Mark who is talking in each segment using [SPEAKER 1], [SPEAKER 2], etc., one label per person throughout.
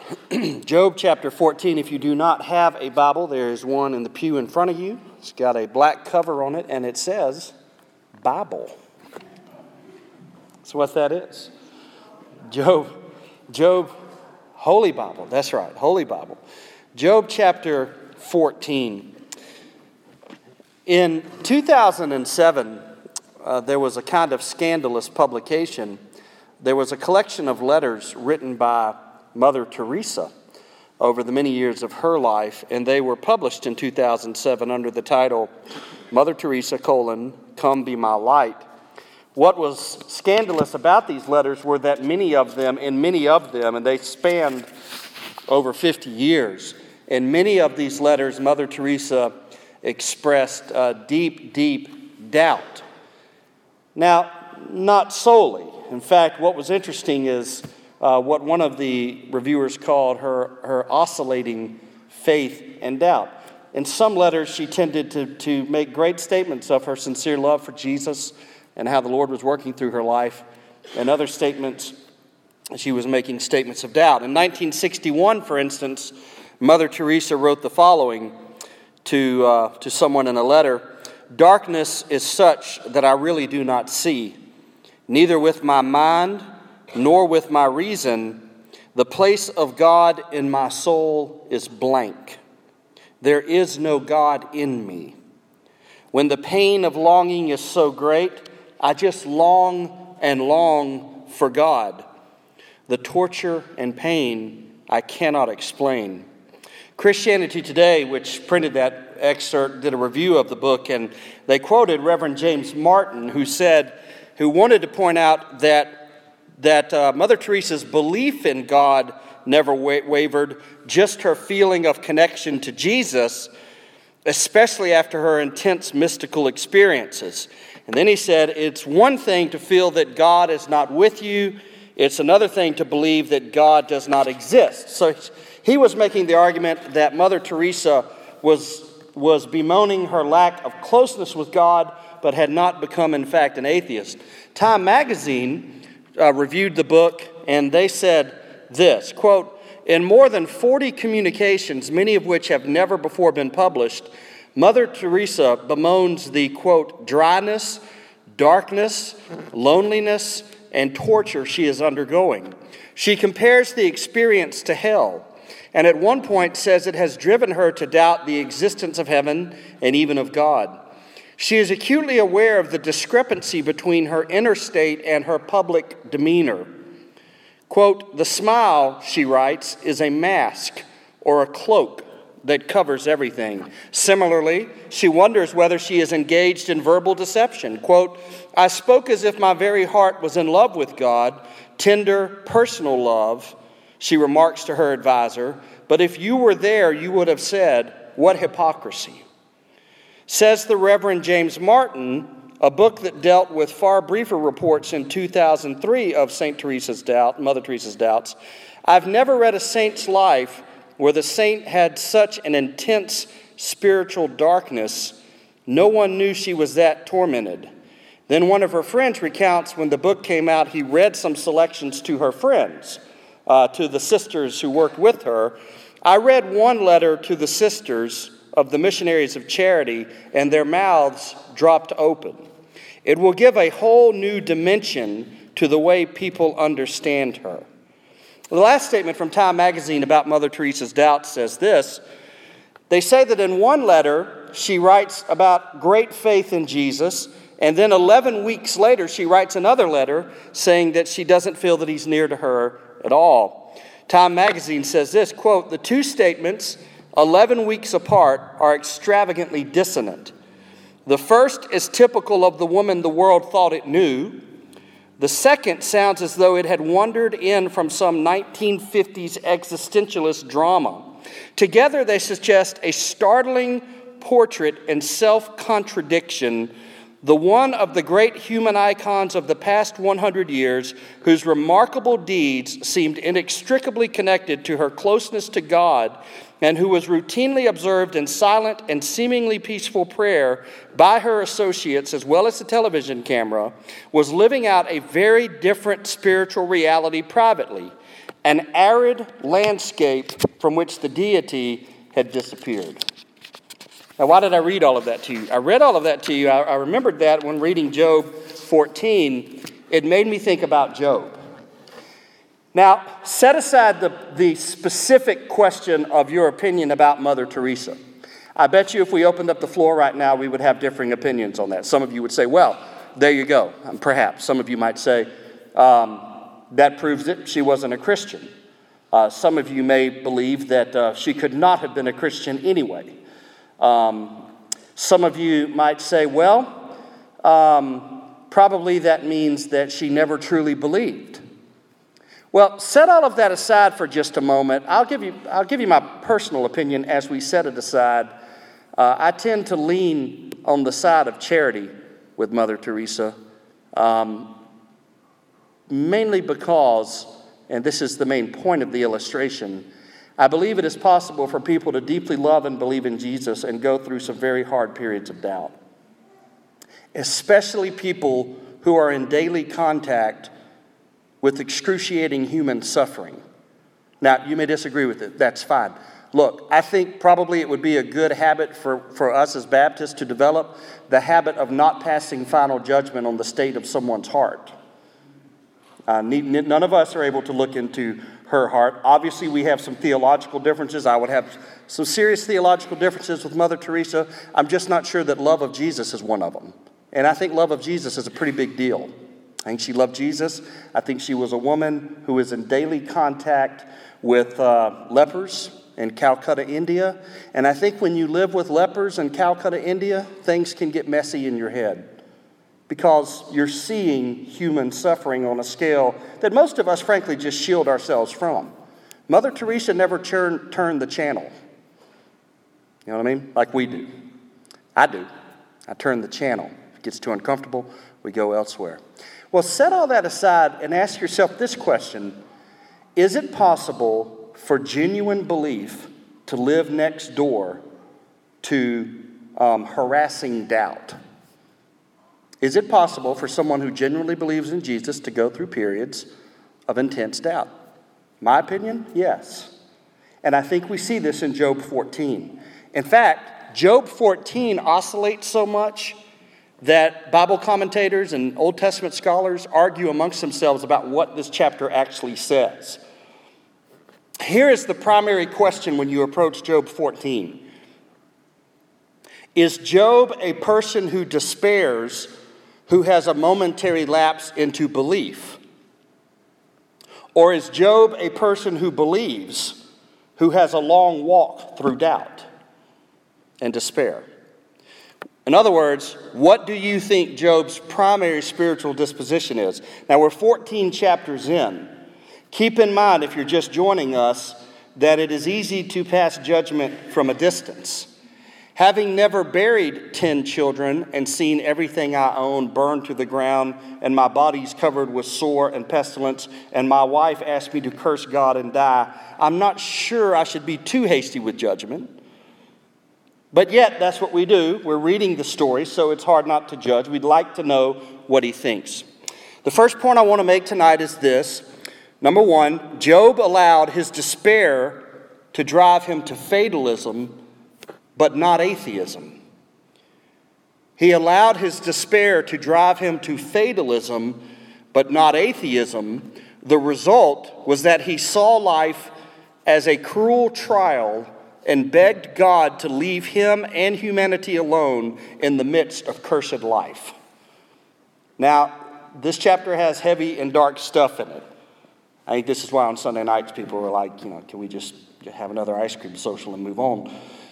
[SPEAKER 1] Job chapter 14. If you do not have a Bible, there is one in the pew in front of you. It's got a black cover on it, and it says Bible. That's what that is. Job, Holy Bible. That's right, Holy Bible. Job chapter 14. In 2007, there was a kind of scandalous publication. There was a collection of letters written by Mother Teresa over the many years of her life, and they were published in 2007 under the title, Mother Teresa, Come Be My Light. What was scandalous about these letters were that many of them, and they spanned over 50 years, in many of these letters, Mother Teresa expressed deep doubt. Now, not solely. In fact, what was interesting is what one of the reviewers called her oscillating faith and doubt. In some letters, she tended to make great statements of her sincere love for Jesus and how the Lord was working through her life. In other statements, she was making statements of doubt. In 1961, for instance, Mother Teresa wrote the following to someone in a letter: "Darkness is such that I really do not see, neither with my mind nor with my reason. The place of God in my soul is blank. There is no God in me. When the pain of longing is so great, I just long and long for God. The torture and pain I cannot explain." Christianity Today, which printed that excerpt, did a review of the book, and they quoted Reverend James Martin, who wanted to point out that Mother Teresa's belief in God never wavered, just her feeling of connection to Jesus, especially after her intense mystical experiences. And then he said, it's one thing to feel that God is not with you, it's another thing to believe that God does not exist. So he was making the argument that Mother Teresa was bemoaning her lack of closeness with God, but had not become, in fact, an atheist. Time magazine reviewed the book, and they said this, quote, "In more than 40 communications, many of which have never before been published, Mother Teresa bemoans the, quote, dryness, darkness, loneliness, and torture she is undergoing. She compares the experience to hell, and at one point says it has driven her to doubt the existence of heaven and even of God. She is acutely aware of the discrepancy between her inner state and her public demeanor. Quote, the smile, she writes, is a mask or a cloak that covers everything. Similarly, she wonders whether she is engaged in verbal deception. Quote, I spoke as if my very heart was in love with God, tender, personal love, she remarks to her advisor, but if you were there, you would have said, what hypocrisy. Says the Reverend James Martin, a book that dealt with far briefer reports in 2003 of Mother Teresa's doubts, I've never read a saint's life where the saint had such an intense spiritual darkness, no one knew she was that tormented. Then one of her friends recounts when the book came out, he read some selections to her friends, to the sisters who worked with her. I read one letter to the sisters of the Missionaries of Charity, and their mouths dropped open. It will give a whole new dimension to the way people understand her. The last statement from Time magazine about Mother Teresa's doubts says this. They say that in one letter, she writes about great faith in Jesus, and then 11 weeks later, she writes another letter saying that she doesn't feel that he's near to her at all. Time magazine says this, quote, the two statements, 11 weeks apart, are extravagantly dissonant. The first is typical of the woman the world thought it knew. The second sounds as though it had wandered in from some 1950s existentialist drama. Together, they suggest a startling portrait and self-contradiction, the one of the great human icons of the past 100 years, whose remarkable deeds seemed inextricably connected to her closeness to God, and who was routinely observed in silent and seemingly peaceful prayer by her associates as well as the television camera, was living out a very different spiritual reality privately. an arid landscape from which the deity had disappeared. Now, why did I read all of that to you? I read all of that to you. I remembered that when reading Job 14, it made me think about Job. Now, set aside the specific question of your opinion about Mother Teresa. I bet you if we opened up the floor right now, we would have differing opinions on that. Some of you would say, well, there you go. Perhaps. Some of you might say, that proves that she wasn't a Christian. Some of you may believe that she could not have been a Christian anyway. Some of you might say, well, probably that means that she never truly believed. Well, set all of that aside for just a moment. I'll give you my personal opinion as we set it aside. I tend to lean on the side of charity with Mother Teresa, mainly because, and this is the main point of the illustration, I believe it is possible for people to deeply love and believe in Jesus and go through some very hard periods of doubt, especially people who are in daily contact with excruciating human suffering. Now, you may disagree with it. That's fine. Look, I think probably it would be a good habit for us as Baptists to develop the habit of not passing final judgment on the state of someone's heart. None of us are able to look into her heart. Obviously, we have some theological differences. I would have some serious theological differences with Mother Teresa. I'm just not sure that love of Jesus is one of them. And I think love of Jesus is a pretty big deal. I think she loved Jesus. I think she was a woman who was in daily contact with lepers in Calcutta, India. And I think when you live with lepers in Calcutta, India, things can get messy in your head because you're seeing human suffering on a scale that most of us, frankly, just shield ourselves from. Mother Teresa never turned the channel. You know what I mean? Like we do. I do. I turn the channel. If it gets too uncomfortable, we go elsewhere. Well, set all that aside and ask yourself this question. Is it possible for genuine belief to live next door to harassing doubt? Is it possible for someone who genuinely believes in Jesus to go through periods of intense doubt? My opinion, yes. And I think we see this in Job 14. In fact, Job 14 oscillates so much that Bible commentators and Old Testament scholars argue amongst themselves about what this chapter actually says. Here is the primary question when you approach Job 14. Is Job a person who despairs, who has a momentary lapse into belief? Or is Job a person who believes, who has a long walk through doubt and despair? In other words, what do you think Job's primary spiritual disposition is? Now, we're 14 chapters in. Keep in mind, if you're just joining us, that it is easy to pass judgment from a distance. Having never buried 10 children and seen everything I own burned to the ground, and my body's covered with sore and pestilence, and my wife asked me to curse God and die, I'm not sure I should be too hasty with judgment. But yet, that's what we do. We're reading the story, so it's hard not to judge. We'd like to know what he thinks. The first point I want to make tonight is this. Number one, Job allowed his despair to drive him to fatalism, but not atheism. He allowed his despair to drive him to fatalism, but not atheism. The result was that he saw life as a cruel trial and begged God to leave him and humanity alone in the midst of cursed life. Now, this chapter has heavy and dark stuff in it. I think this is why on Sunday nights people are like, can we just have another ice cream social and move on?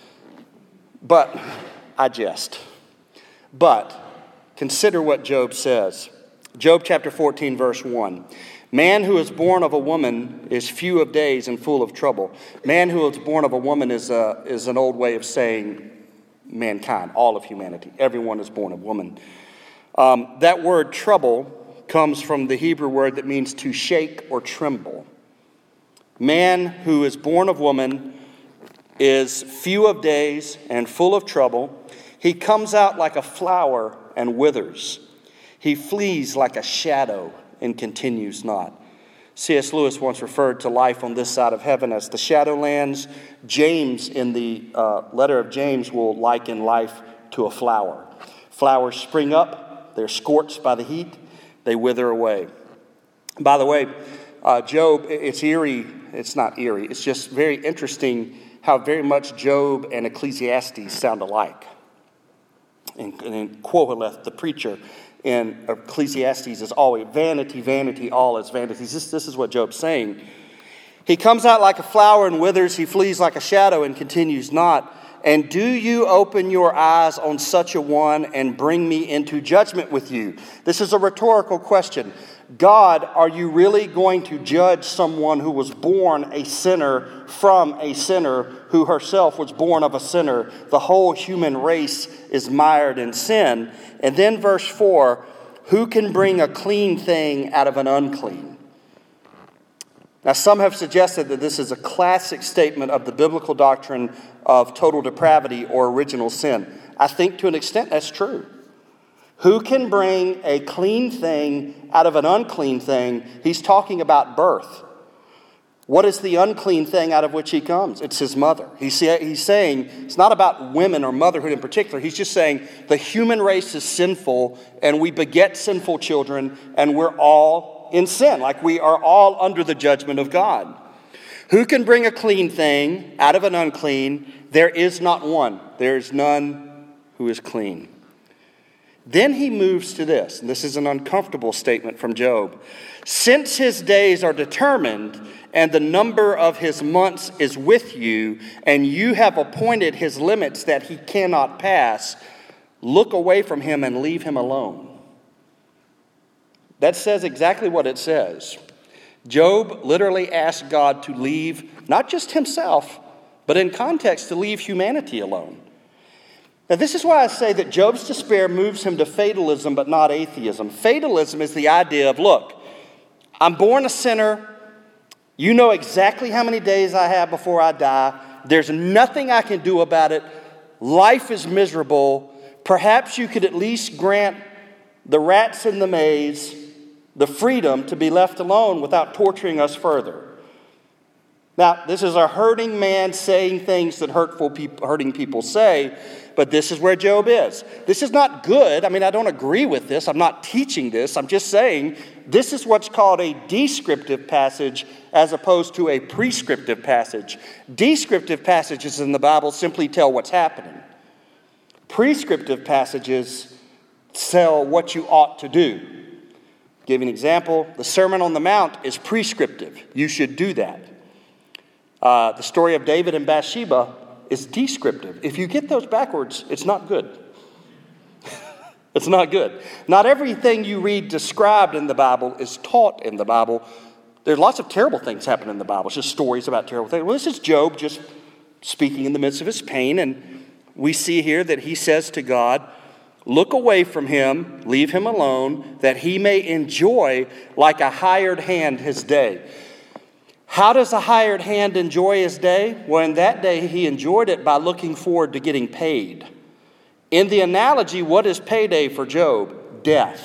[SPEAKER 1] But I jest. But consider what Job says. Job chapter 14, verse 1. Man who is born of a woman is few of days and full of trouble. Man who is born of a woman is an old way of saying mankind, all of humanity. Everyone is born of woman. That word trouble comes from the Hebrew word that means to shake or tremble. Man who is born of woman is few of days and full of trouble. He comes out like a flower and withers. He flees like a shadow and continues not. C.S. Lewis once referred to life on this side of heaven as the Shadowlands. James, in the letter of James, will liken life to a flower. Flowers spring up, they're scorched by the heat, they wither away. By the way, Job, it's not eerie, it's just very interesting how very much Job and Ecclesiastes sound alike. And Qoheleth, the preacher in Ecclesiastes, is always vanity, vanity, all is vanity. This is what Job's saying. He comes out like a flower and withers, he flees like a shadow and continues not. And do you open your eyes on such a one and bring me into judgment with you? This is a rhetorical question. God, are you really going to judge someone who was born a sinner from a sinner who herself was born of a sinner? The whole human race is mired in sin. And then verse 4, who can bring a clean thing out of an unclean? Now, some have suggested that this is a classic statement of the biblical doctrine of total depravity or original sin. I think to an extent that's true. Who can bring a clean thing out of an unclean thing? He's talking about birth. What is the unclean thing out of which he comes? It's his mother. He's saying it's not about women or motherhood in particular. He's just saying the human race is sinful and we beget sinful children and we're all in sin, like we are all under the judgment of God. Who can bring a clean thing out of an unclean? There is not one. There is none who is clean. Then he moves to this, and this is an uncomfortable statement from Job. Since his days are determined, and the number of his months is with you, and you have appointed his limits that he cannot pass, look away from him and leave him alone. That says exactly what it says. Job literally asked God to leave not just himself, but in context to leave humanity alone. Now, this is why I say that Job's despair moves him to fatalism, but not atheism. Fatalism is the idea of, look, I'm born a sinner. You know exactly how many days I have before I die. There's nothing I can do about it. Life is miserable. Perhaps you could at least grant the rats in the maze the freedom to be left alone without torturing us further. Now, this is a hurting man saying things that hurting people say, but this is where Job is. This is not good. I mean, I don't agree with this. I'm not teaching this. I'm just saying this is what's called a descriptive passage as opposed to a prescriptive passage. Descriptive passages in the Bible simply tell what's happening. Prescriptive passages tell what you ought to do. Give you an example. The Sermon on the Mount is prescriptive. You should do that. The story of David and Bathsheba is descriptive. If you get those backwards, it's not good. It's not good. Not everything you read described in the Bible is taught in the Bible. There's lots of terrible things happen in the Bible. It's just stories about terrible things. Well, this is Job just speaking in the midst of his pain. And we see here that he says to God, look away from him, leave him alone, that he may enjoy like a hired hand his day. How does a hired hand enjoy his day? Well, in that day, he enjoyed it by looking forward to getting paid. In the analogy, what is payday for Job? Death.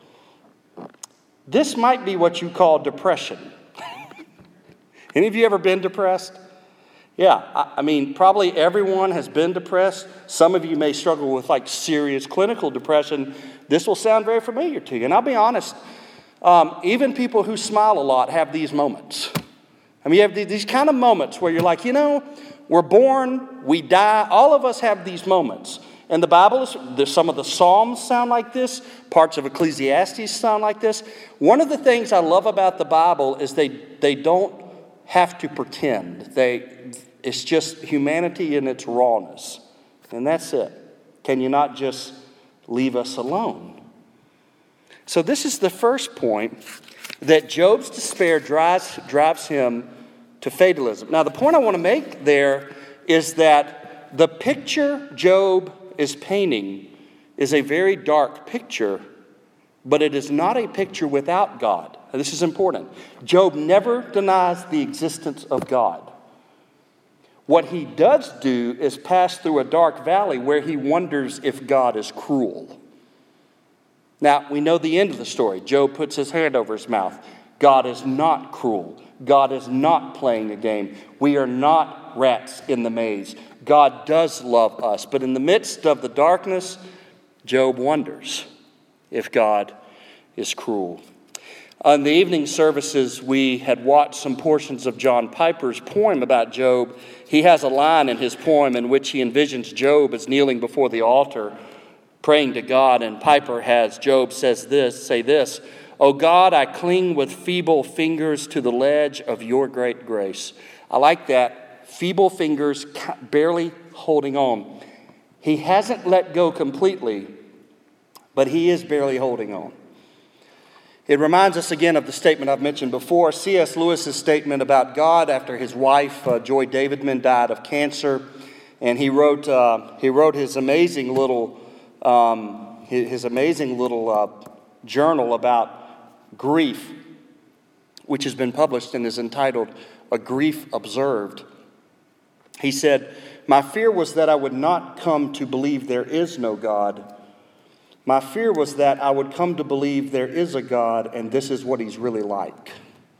[SPEAKER 1] This might be what you call depression. Any of you ever been depressed? Yeah, I mean, probably everyone has been depressed. Some of you may struggle with like serious clinical depression. This will sound very familiar to you. And I'll be honest, even people who smile a lot have these moments. I mean, you have these kind of moments where you're like, we're born, we die. All of us have these moments. And the Bible, some of the Psalms sound like this. Parts of Ecclesiastes sound like this. One of the things I love about the Bible is they don't have to pretend. It's just humanity in its rawness. And that's it. Can you not just leave us alone? So this is the first point, that Job's despair drives him to fatalism. Now, the point I want to make there is that the picture Job is painting is a very dark picture, but it is not a picture without God. Now, this is important. Job never denies the existence of God. What he does do is pass through a dark valley where he wonders if God is cruel. Now, we know the end of the story. Job puts his hand over his mouth. God is not cruel. God is not playing a game. We are not rats in the maze. God does love us. But in the midst of the darkness, Job wonders if God is cruel. On the evening services, we had watched some portions of John Piper's poem about Job. He has a line in his poem in which he envisions Job as kneeling before the altar, praying to God. And Piper has Job say this, "O God, I cling with feeble fingers to the ledge of your great grace." I like that. Feeble fingers, barely holding on. He hasn't let go completely, but he is barely holding on. It reminds us again of the statement I've mentioned before, C.S. Lewis's statement about God after his wife, Joy Davidman, died of cancer. And he wrote his amazing little journal about grief, which has been published and is entitled A Grief Observed. He said, "My fear was that I would not come to believe there is no God. My fear was that I would come to believe there is a God and this is what he's really like."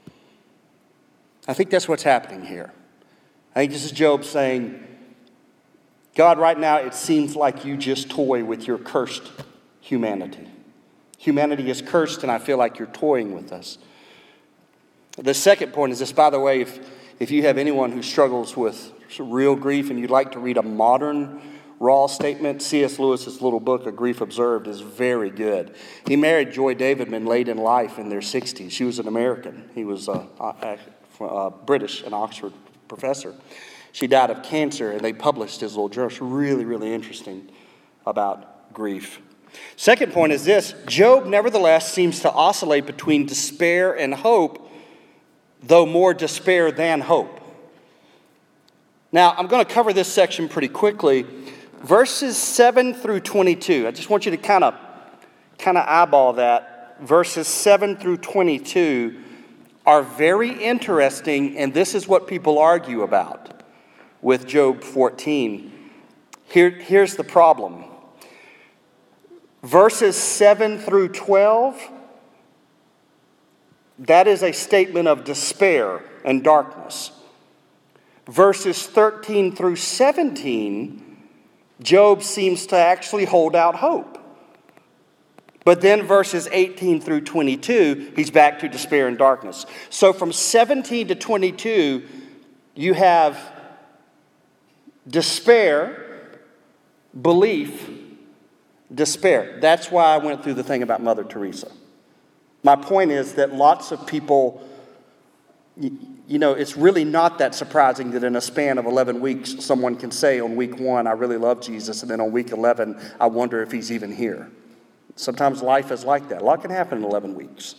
[SPEAKER 1] I think that's what's happening here. I think this is Job saying, God, right now it seems like you just toy with your cursed humanity. Humanity is cursed and I feel like you're toying with us. The second point is this, by the way, if you have anyone who struggles with real grief and you'd like to read a modern raw statement, C.S. Lewis's little book, A Grief Observed, is very good. He married Joy Davidman late in life in their 60s. She was an American. He was British, an Oxford professor. She died of cancer, and they published his little journal. It's really, really interesting about grief. Second point is this. Job, nevertheless, seems to oscillate between despair and hope, though more despair than hope. Now, I'm going to cover this section pretty quickly. Verses 7 through 22. I just want you to kind of eyeball that. Verses 7 through 22 are very interesting, and this is what people argue about with Job 14. Here's the problem. Verses 7 through 12, that is a statement of despair and darkness. Verses 13 through 17, Job seems to actually hold out hope. But then verses 18 through 22, he's back to despair and darkness. So from 17 to 22, you have despair, belief, despair. That's why I went through the thing about Mother Teresa. My point is that lots of people, it's really not that surprising that in a span of 11 weeks, someone can say on week 1, I really love Jesus, and then on week 11, I wonder if he's even here. Sometimes life is like that. A lot can happen in 11 weeks.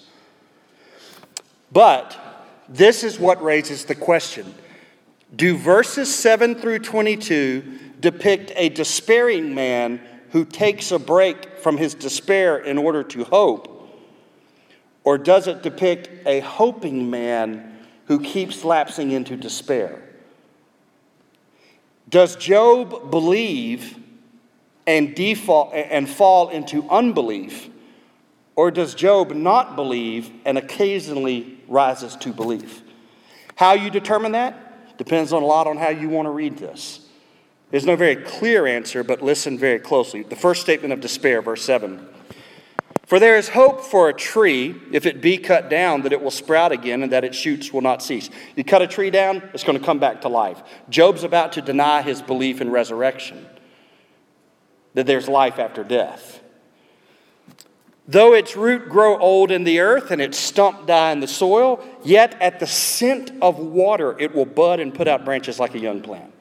[SPEAKER 1] But this is what raises the question. Do verses 7 through 22 depict a despairing man who takes a break from his despair in order to hope? Or does it depict a hoping man who keeps lapsing into despair? Does Job believe and fall into unbelief? Or does Job not believe and occasionally rises to belief? How you determine that depends a lot on how you want to read this. There's no very clear answer, but listen very closely. The first statement of despair, verse 7. For there is hope for a tree, if it be cut down, that it will sprout again and that its shoots will not cease. You cut a tree down, it's going to come back to life. Job's about to deny his belief in resurrection, that there's life after death. Though its root grow old in the earth and its stump die in the soil, yet at the scent of water it will bud and put out branches like a young plant.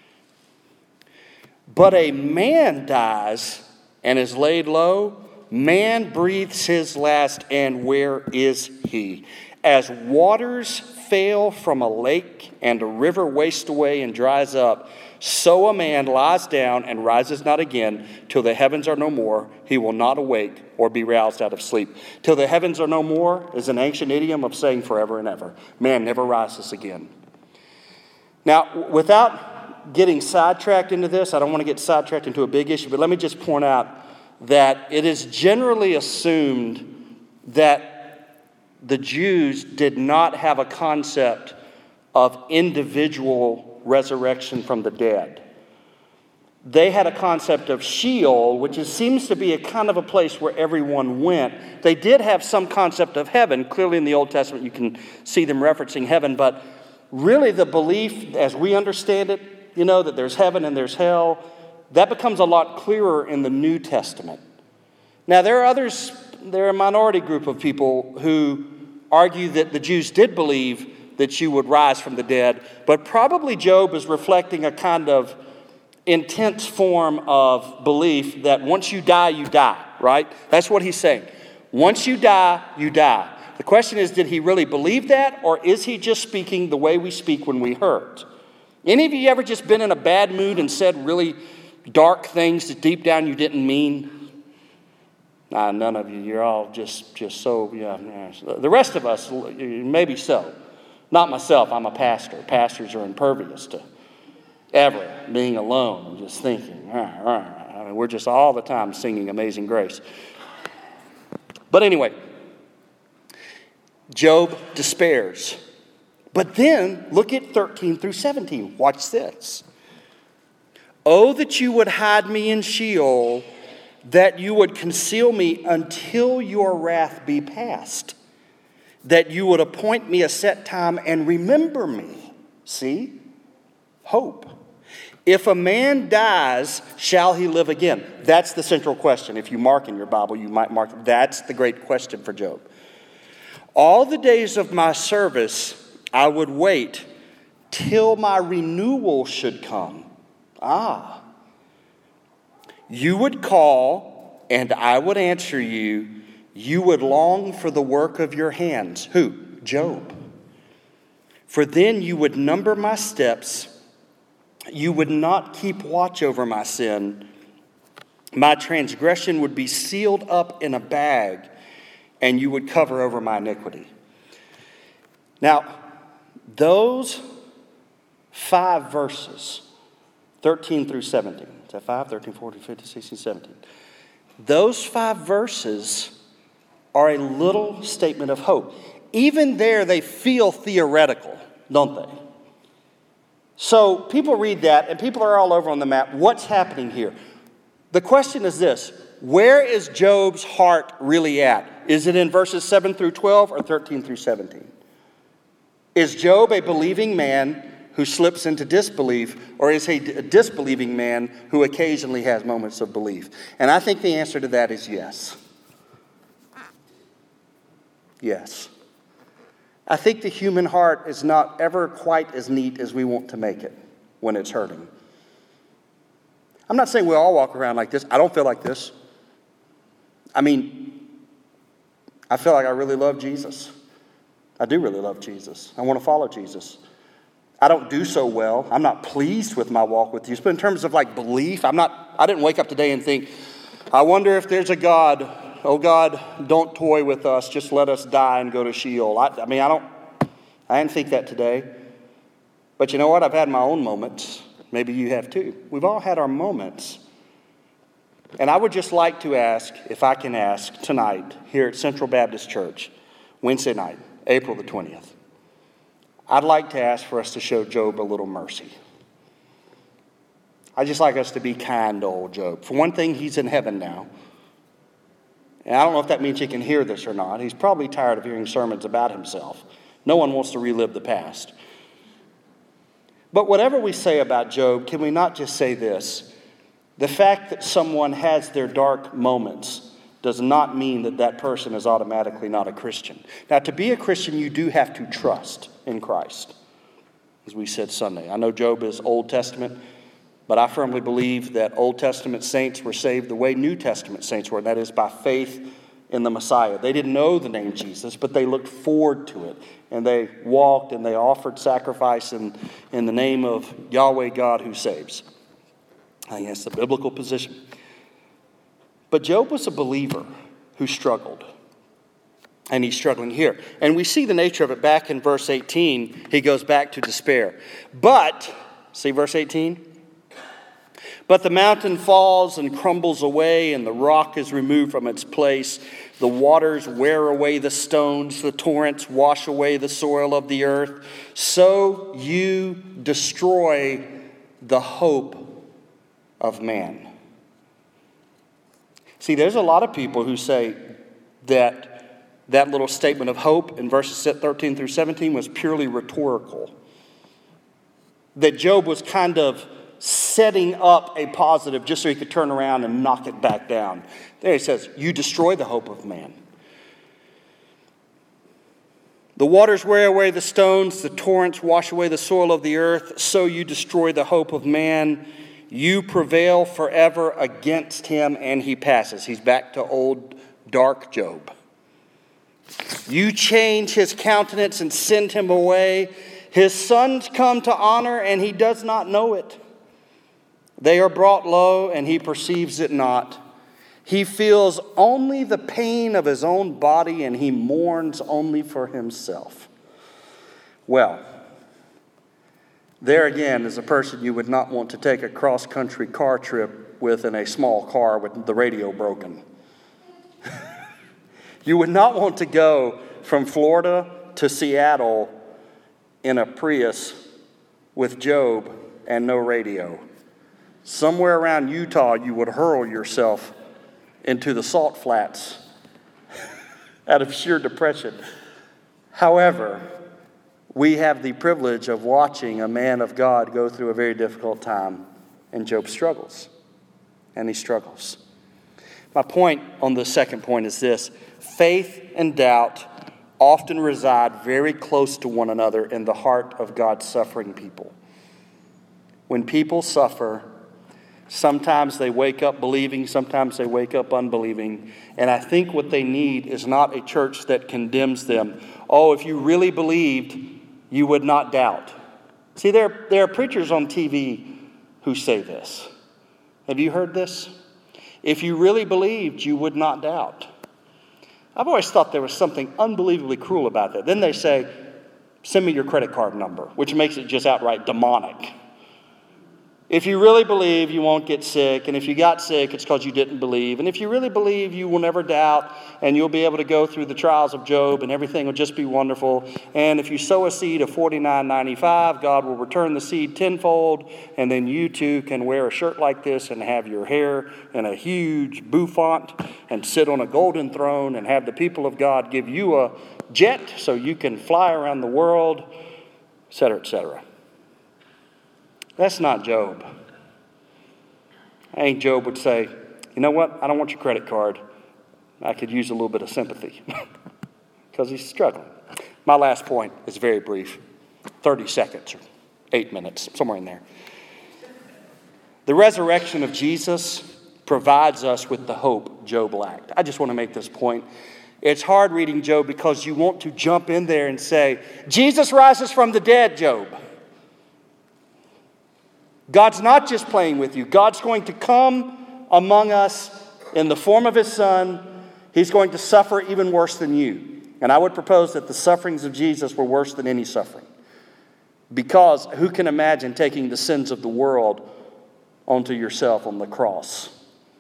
[SPEAKER 1] But a man dies and is laid low. Man breathes his last, and where is he? As waters fail from a lake and a river wastes away and dries up, so a man lies down and rises not again till the heavens are no more. He will not awake or be roused out of sleep. Till the heavens are no more is an ancient idiom of saying forever and ever. Man never rises again. Now, without getting sidetracked into this, I don't want to get sidetracked into a big issue, but let me just point out that it is generally assumed that the Jews did not have a concept of individual resurrection from the dead. They had a concept of Sheol, which seems to be a kind of a place where everyone went. They did have some concept of heaven. Clearly in the Old Testament you can see them referencing heaven, but really the belief, as we understand it, that there's heaven and there's hell, that becomes a lot clearer in the New Testament. Now there are a minority group of people who argue that the Jews did believe that you would rise from the dead, but probably Job is reflecting a kind of intense form of belief that once you die, right? That's what he's saying. Once you die, you die. The question is, did he really believe that, or is he just speaking the way we speak when we hurt? Any of you ever just been in a bad mood and said really dark things that deep down you didn't mean? Nah, none of you. You're all just so, yeah. The rest of us, maybe so. Not myself. I'm a pastor. Pastors are impervious to ever being alone and just thinking. I mean, we're just all the time singing Amazing Grace. But anyway, Job despairs. But then, look at 13 through 17. Watch this. Oh, that you would hide me in Sheol, that you would conceal me until your wrath be past, that you would appoint me a set time and remember me. See? Hope. If a man dies, shall he live again? That's the central question. If you mark in your Bible, you might mark. That's the great question for Job. All the days of my service, I would wait till my renewal should come. You would call, and I would answer you. You would long for the work of your hands. Who? Job. For then you would number my steps. You would not keep watch over my sin. My transgression would be sealed up in a bag, and you would cover over my iniquity. Now, those 5 verses, 13 through 17. Is that 5? 13, 14, 15, 16, 17. Those 5 verses are a little statement of hope. Even there, they feel theoretical, don't they? So people read that, and people are all over on the map. What's happening here? The question is this. Where is Job's heart really at? Is it in verses 7 through 12 or 13 through 17? Is Job a believing man who slips into disbelief, or is he a disbelieving man who occasionally has moments of belief? And I think the answer to that is yes. Yes. I think the human heart is not ever quite as neat as we want to make it when it's hurting. I'm not saying we all walk around like this. I don't feel like this. I mean, I feel like I really love Jesus. I do really love Jesus. I want to follow Jesus. I don't do so well. I'm not pleased with my walk with Jesus. But in terms of like belief, I didn't wake up today and think, I wonder if there's a God. Oh God, don't toy with us. Just let us die and go to Sheol. I didn't think that today. But you know what? I've had my own moments. Maybe you have too. We've all had our moments. And I would just like to ask, if I can ask tonight here at Central Baptist Church, Wednesday night, April the 20th, I'd like to ask for us to show Job a little mercy. I'd just like us to be kind to old Job. For one thing, he's in heaven now. And I don't know if that means he can hear this or not. He's probably tired of hearing sermons about himself. No one wants to relive the past. But whatever we say about Job, can we not just say this? The fact that someone has their dark moments does not mean that that person is automatically not a Christian. Now, to be a Christian, you do have to trust in Christ, as we said Sunday. I know Job is Old Testament, but I firmly believe that Old Testament saints were saved the way New Testament saints were, and that is by faith in the Messiah. They didn't know the name Jesus, but they looked forward to it. And they walked and they offered sacrifice in the name of Yahweh God who saves. I think that's the biblical position. But Job was a believer who struggled. And he's struggling here. And we see the nature of it back in verse 18. He goes back to despair. But, see verse 18? But the mountain falls and crumbles away, and the rock is removed from its place. The waters wear away the stones, the torrents wash away the soil of the earth. So you destroy the hope of man. See, there's a lot of people who say that little statement of hope in verses 13 through 17 was purely rhetorical. That Job was kind of setting up a positive just so he could turn around and knock it back down. There he says, you destroy the hope of man. The waters wear away the stones, the torrents wash away the soil of the earth, so you destroy the hope of man. You prevail forever against him, and he passes. He's back to old dark Job. You change his countenance and send him away. His sons come to honor, and he does not know it. They are brought low, and he perceives it not. He feels only the pain of his own body, and he mourns only for himself. Well, there again is a person you would not want to take a cross-country car trip with in a small car with the radio broken. You would not want to go from Florida to Seattle in a Prius with Job and no radio. Somewhere around Utah, you would hurl yourself into the salt flats out of sheer depression. However, we have the privilege of watching a man of God go through a very difficult time, and Job struggles, and he struggles. My point on the second point is this: faith and doubt often reside very close to one another in the heart of God's suffering people. When people suffer, sometimes they wake up believing, sometimes they wake up unbelieving. And I think what they need is not a church that condemns them. Oh, if you really believed, you would not doubt. See, there are preachers on TV who say this. Have you heard this? If you really believed, you would not doubt. I've always thought there was something unbelievably cruel about that. Then they say, send me your credit card number, which makes it just outright demonic. If you really believe, you won't get sick. And if you got sick, it's because you didn't believe. And if you really believe, you will never doubt. And you'll be able to go through the trials of Job and everything will just be wonderful. And if you sow a seed of $49.95, God will return the seed tenfold. And then you too can wear a shirt like this and have your hair in a huge bouffant and sit on a golden throne and have the people of God give you a jet so you can fly around the world, etc., etc. That's not Job. I think Job would say, you know what? I don't want your credit card. I could use a little bit of sympathy because he's struggling. My last point is very brief, 30 seconds or 8 minutes, somewhere in there. The resurrection of Jesus provides us with the hope Job lacked. I just want to make this point. It's hard reading Job because you want to jump in there and say, Jesus rises from the dead, Job. God's not just playing with you. God's going to come among us in the form of his Son. He's going to suffer even worse than you. And I would propose that the sufferings of Jesus were worse than any suffering. Because who can imagine taking the sins of the world onto yourself on the cross?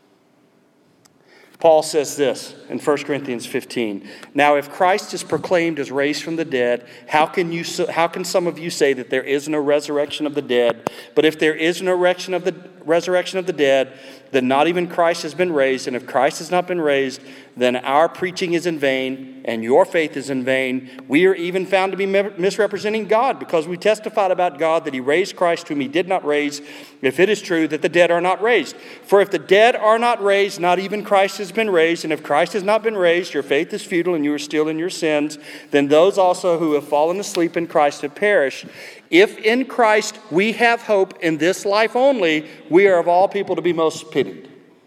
[SPEAKER 1] Paul says this in 1 Corinthians 15. Now, if Christ is proclaimed as raised from the dead, how can some of you say that there is no resurrection of the dead? But if there is no resurrection of the dead, then not even Christ has been raised. And if Christ has not been raised, then our preaching is in vain, and your faith is in vain. We are even found to be misrepresenting God, because we testified about God that he raised Christ whom he did not raise, if it is true that the dead are not raised. For if the dead are not raised, not even Christ has been raised. And if Christ has not been raised, your faith is futile, and you are still in your sins. Then those also who have fallen asleep in Christ have perished. If in Christ we have hope in this life only, we are of all people to be most pitied.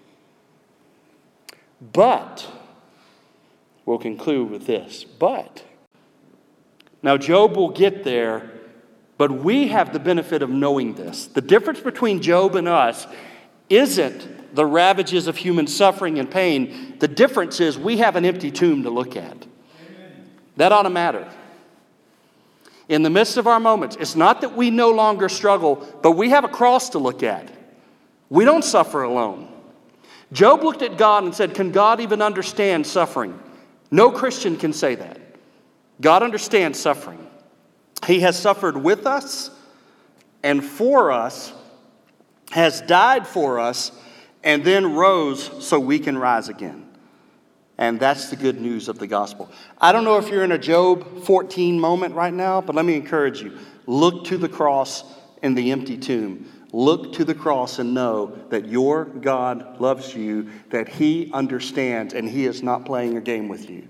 [SPEAKER 1] But, we'll conclude with this, but. Now Job will get there, but we have the benefit of knowing this. The difference between Job and us isn't the ravages of human suffering and pain. The difference is we have an empty tomb to look at. That ought to matter. In the midst of our moments, it's not that we no longer struggle, but we have a cross to look at. We don't suffer alone. Job looked at God and said, can God even understand suffering? No Christian can say that. God understands suffering. He has suffered with us and for us, has died for us, and then rose so we can rise again. And that's the good news of the gospel. I don't know if you're in a Job 14 moment right now, but let me encourage you. Look to the cross and the empty tomb. Look to the cross and know that your God loves you, that He understands, and He is not playing a game with you.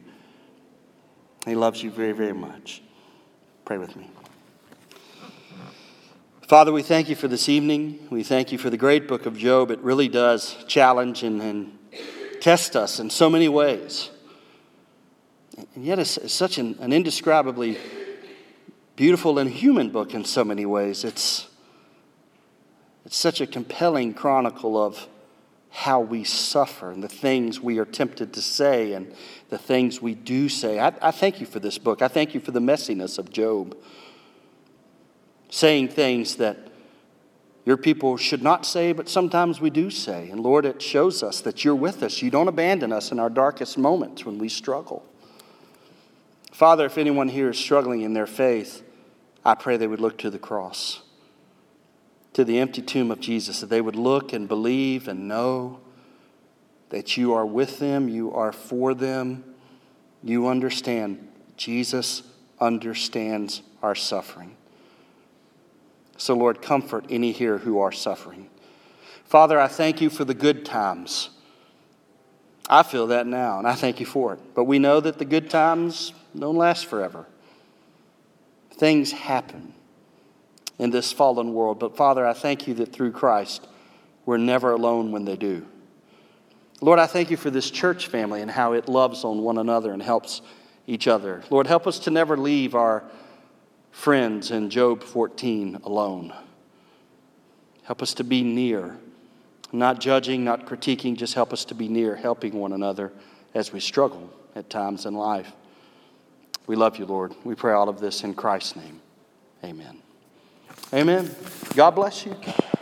[SPEAKER 1] He loves you very, very much. Pray with me. Father, we thank you for this evening. We thank you for the great book of Job. It really does challenge and test us in so many ways. And yet it's such an indescribably beautiful and human book in so many ways. It's such a compelling chronicle of how we suffer and the things we are tempted to say and the things we do say. I thank you for this book. I thank you for the messiness of Job. Saying things that your people should not say, but sometimes we do say. And Lord, it shows us that you're with us. You don't abandon us in our darkest moments when we struggle. Father, if anyone here is struggling in their faith, I pray they would look to the cross, to the empty tomb of Jesus, that they would look and believe and know that you are with them, you are for them, you understand. Jesus understands our suffering. So, Lord, comfort any here who are suffering. Father, I thank you for the good times. I feel that now, and I thank you for it. But we know that the good times don't last forever. Things happen in this fallen world. But, Father, I thank you that through Christ, we're never alone when they do. Lord, I thank you for this church family and how it loves on one another and helps each other. Lord, help us to never leave our friends in Job 14 alone. Help us to be near, not judging, not critiquing, just help us to be near, helping one another as we struggle at times in life. We love you, Lord. We pray all of this in Christ's name. Amen. Amen. God bless you.